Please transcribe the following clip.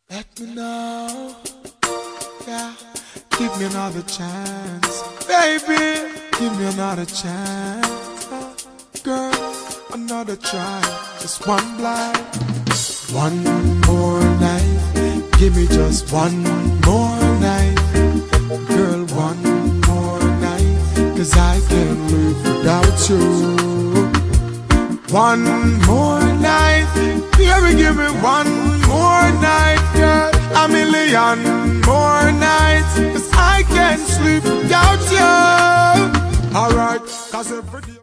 Let me know, yeah. Give me another chance, baby. Give me another chance, girl. Another try, just one blind. One more night, give me just one more night, girl. One more night, 'cause I can't live without you. One more night, baby, give me one more night, girl. A million more nights, 'cause I can't sleep without you. Alright, 'cause every day